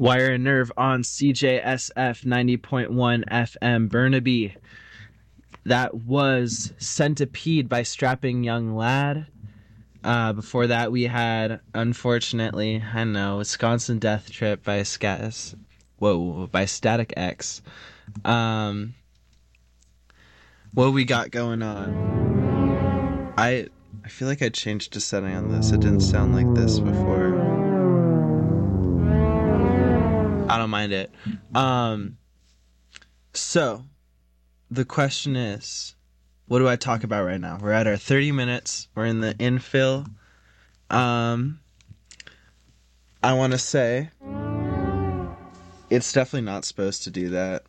Wire and Nerve on CJSF 90.1 FM Burnaby. That was Centipede by Strapping Young Lad. Before that, we had, unfortunately, Wisconsin Death Trip by by Static X. What we got going on? I feel like I changed a setting on this. It didn't sound like this before. I don't mind it. So, the question is, what do I talk about right now? We're at our 30 minutes. We're in the infill. I want to say, it's definitely not supposed to do that.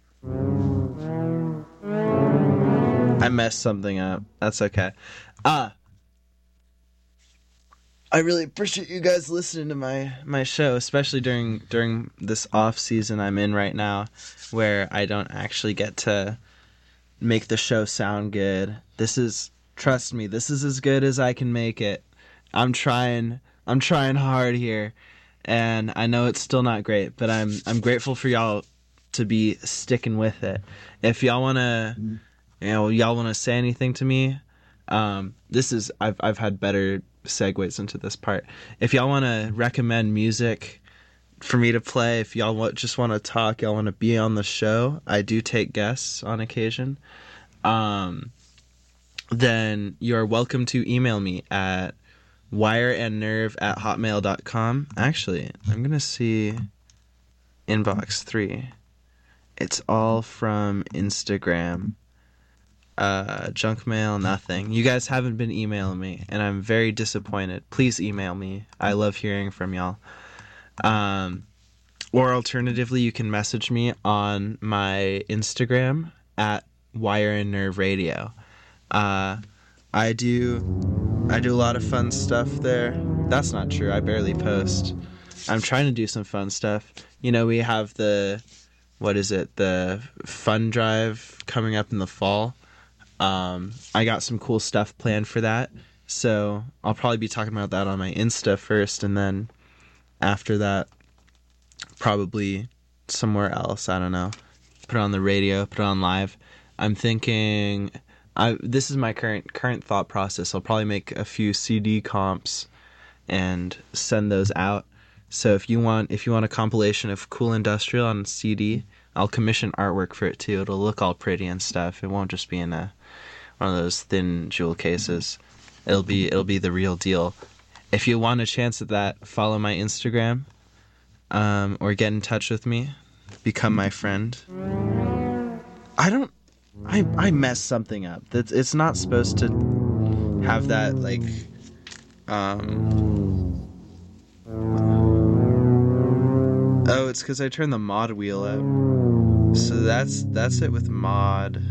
I messed something up. That's okay. I really appreciate you guys listening to my show, especially during this off season I'm in right now, where I don't actually get to make the show sound good. Trust me, this is as good as I can make it. I'm trying hard here, and I know it's still not great, but I'm grateful for y'all to be sticking with it. If y'all wanna say anything to me, I've had better segues into this part. If y'all want to recommend music for me to play, if y'all just want to talk, y'all want to be on the show, I do take guests on occasion, then you're welcome to email me at wireandnerve@hotmail.com. Actually, I'm gonna see inbox 3. It's all from Instagram. Junk mail, nothing. You guys haven't been emailing me, and I'm very disappointed. Please email me. I love hearing from y'all. Or alternatively, you can message me on my Instagram at Wire and Nerve Radio. I do a lot of fun stuff there. That's not true. I barely post. I'm trying to do some fun stuff. We have the fun drive coming up in the fall. I got some cool stuff planned for that, so I'll probably be talking about that on my Insta first, and then after that, probably somewhere else. I don't know. Put it on the radio, put it on live. I'm thinking, this is my current thought process. I'll probably make a few CD comps and send those out. So if you want a compilation of cool industrial on CD, I'll commission artwork for it too. It'll look all pretty and stuff. It won't just be in one of those thin jewel cases. It'll be the real deal. If you want a chance at that, follow my Instagram, or get in touch with me. Become my friend. I messed something up. It's not supposed to have that Oh, it's because I turned the mod wheel up. So that's it with mod.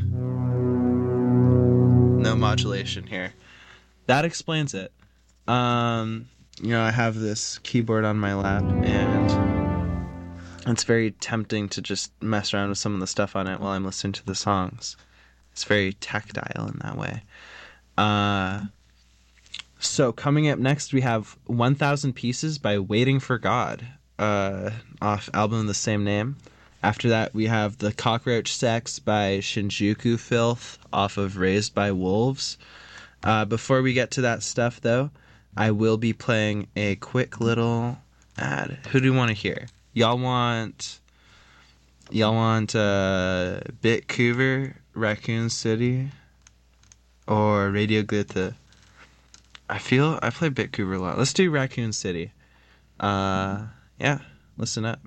No modulation here. That explains it. I have this keyboard on my lap, and it's very tempting to just mess around with some of the stuff on it while I'm listening to the songs. It's very tactile in that way. So coming up next, we have 1,000 Pieces by Waiting for God, off album of the same name. After that, we have The Cockroach Sex by Shinjuku Filth off of Raised by Wolves. Before we get to that stuff, though, I will be playing a quick little ad. Who do you want to hear? Y'all want Bitcouver, Raccoon City, or Radio Goethe? I play Bitcouver a lot. Let's do Raccoon City. Yeah, listen up.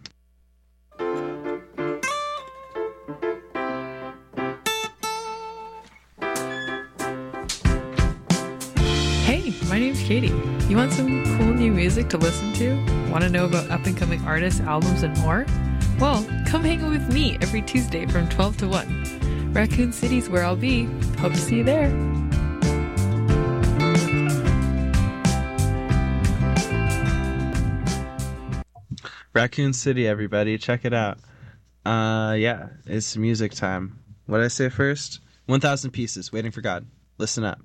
Hey, my name's Katie. You want some cool new music to listen to? Want to know about up-and-coming artists, albums, and more? Well, come hang out with me every Tuesday from 12 to 1. Raccoon City's where I'll be. Hope to see you there. Raccoon City, everybody. Check it out. Yeah, it's music time. What did I say first? 1,000 Pieces, Waiting for God. Listen up.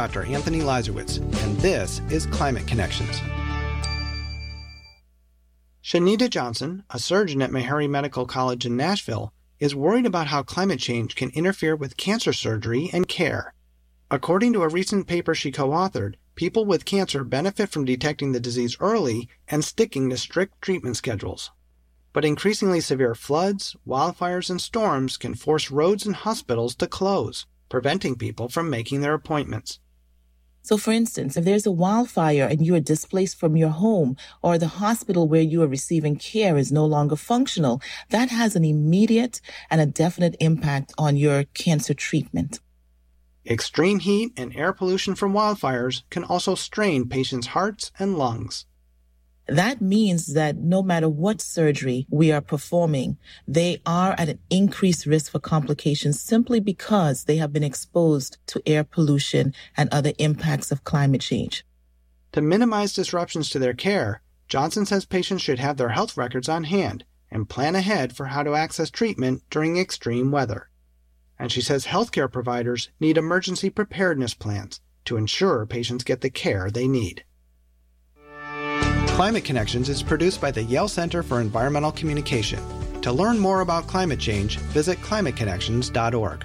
Dr. Anthony Lazarowitz, and this is Climate Connections. Shanita Johnson, a surgeon at Meharry Medical College in Nashville, is worried about how climate change can interfere with cancer surgery and care. According to a recent paper she co-authored, people with cancer benefit from detecting the disease early and sticking to strict treatment schedules. But increasingly severe floods, wildfires, and storms can force roads and hospitals to close, preventing people from making their appointments. So, for instance, if there's a wildfire and you are displaced from your home or the hospital where you are receiving care is no longer functional, that has an immediate and a definite impact on your cancer treatment. Extreme heat and air pollution from wildfires can also strain patients' hearts and lungs. That means that no matter what surgery we are performing, they are at an increased risk for complications simply because they have been exposed to air pollution and other impacts of climate change. To minimize disruptions to their care, Johnson says patients should have their health records on hand and plan ahead for how to access treatment during extreme weather. And she says healthcare providers need emergency preparedness plans to ensure patients get the care they need. Climate Connections is produced by the Yale Center for Environmental Communication. To learn more about climate change, visit climateconnections.org.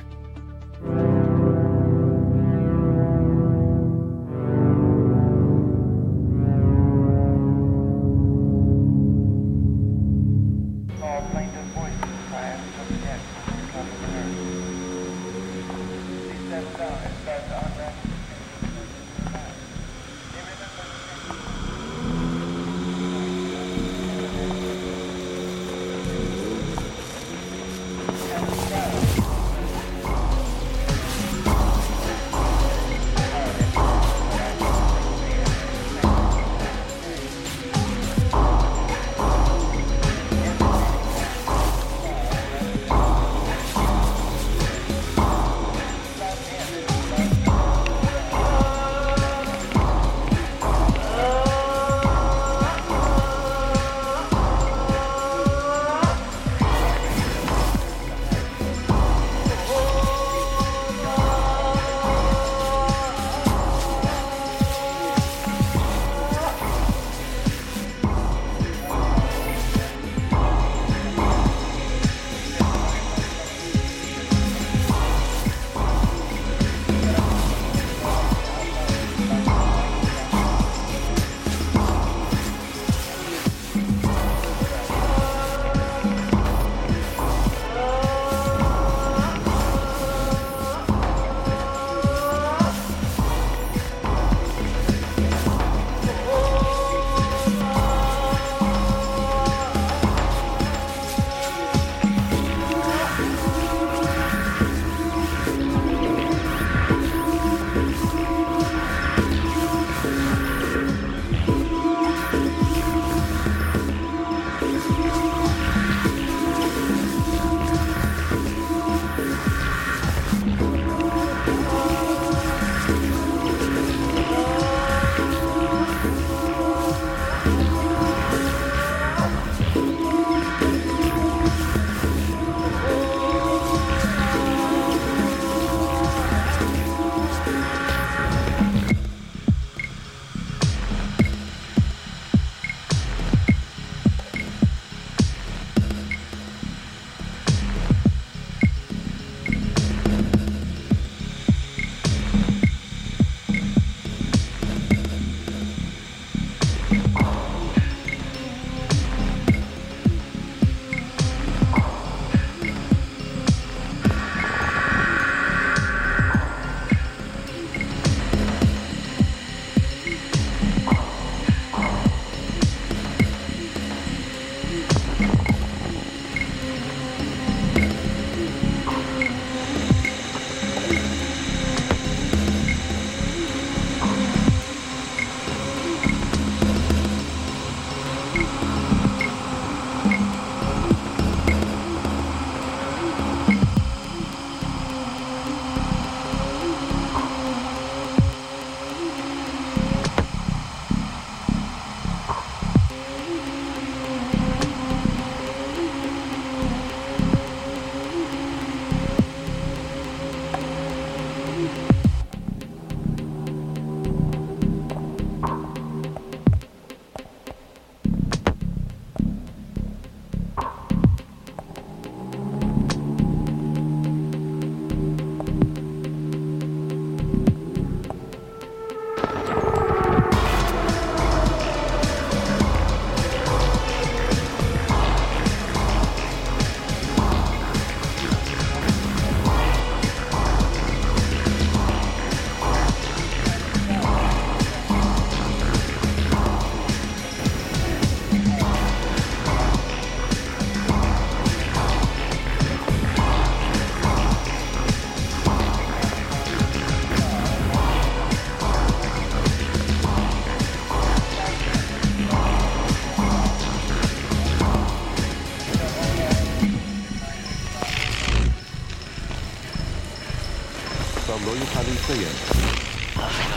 dig it.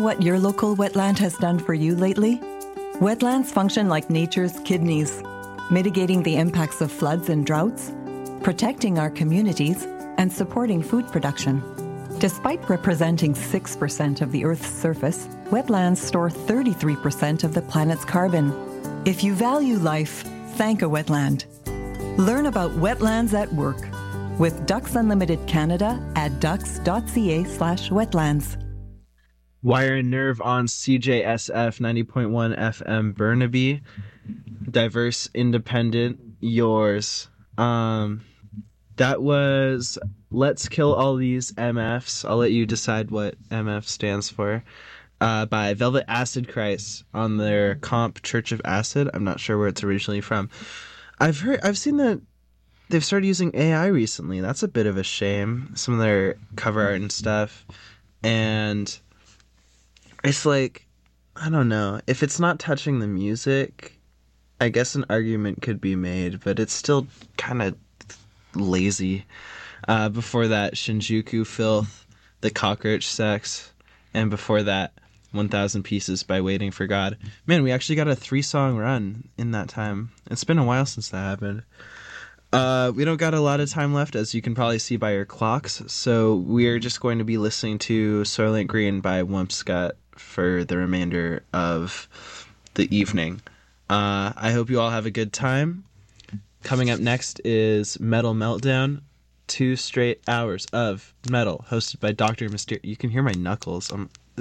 what your local wetland has done for you lately? Wetlands function like nature's kidneys, mitigating the impacts of floods and droughts, protecting our communities, and supporting food production. Despite representing 6% of the Earth's surface, wetlands store 33% of the planet's carbon. If you value life, thank a wetland. Learn about wetlands at work with Ducks Unlimited Canada at ducks.ca/wetlands. Wire and Nerve on CJSF 90.1 FM Burnaby. Diverse, independent, yours. That was Let's Kill All These MFs. I'll let you decide what MF stands for. By Velvet Acid Christ on their comp Church of Acid. I'm not sure where it's originally from. I've seen that they've started using AI recently. That's a bit of a shame. Some of their cover art and stuff. And it's like, I don't know. If it's not touching the music, I guess an argument could be made, but it's still kind of lazy. Before that, Shinjuku Filth, The Cockroach Sex, and before that, 1000 Pieces by Waiting for God. Man, we actually got a 3-song run in that time. It's been a while since that happened. We don't got a lot of time left, as you can probably see by your clocks, so we're just going to be listening to Soylent Green by Wumpscut for the remainder of the evening. I hope you all have a good time. Coming up next is Metal Meltdown, 2 straight hours of metal, hosted by Dr. Mysterio. You can hear my knuckles.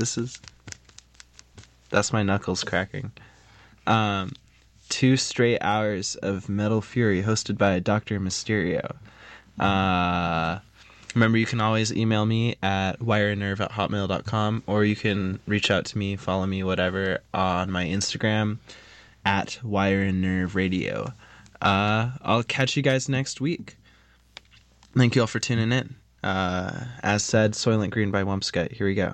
That's my knuckles cracking. 2 straight hours of Metal Fury, hosted by Dr. Mysterio. Remember, you can always email me at wireandnerve@hotmail.com, or you can reach out to me, follow me, whatever, on my Instagram at wireandnerveradio. I'll catch you guys next week. Thank you all for tuning in. As said, Soylent Green by Wumpscut. Here we go.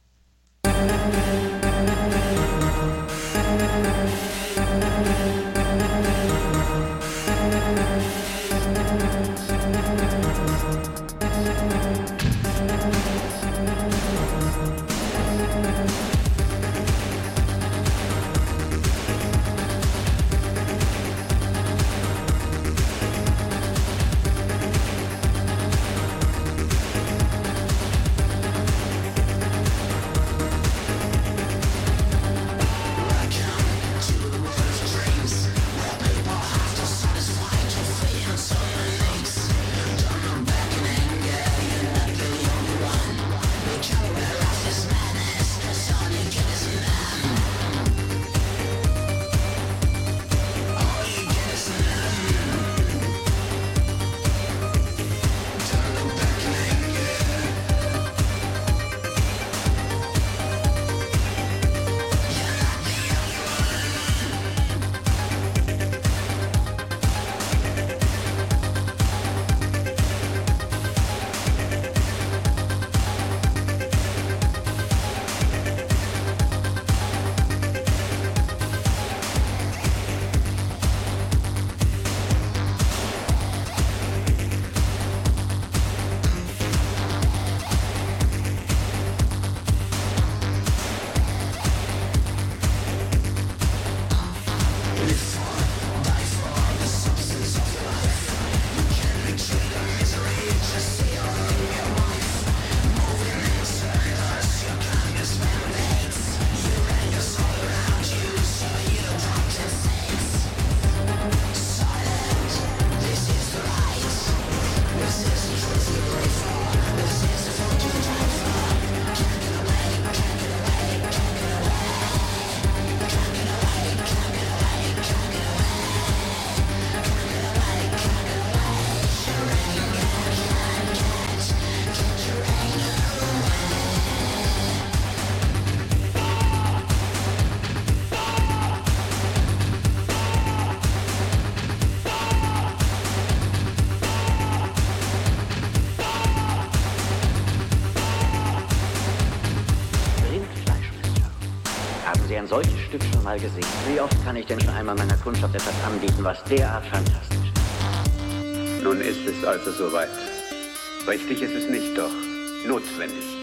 ein solches Stück schon mal gesehen? Wie oft kann ich denn schon einmal meiner Kundschaft etwas anbieten, was derart fantastisch ist? Nun ist es also soweit. Richtig ist es nicht, doch notwendig.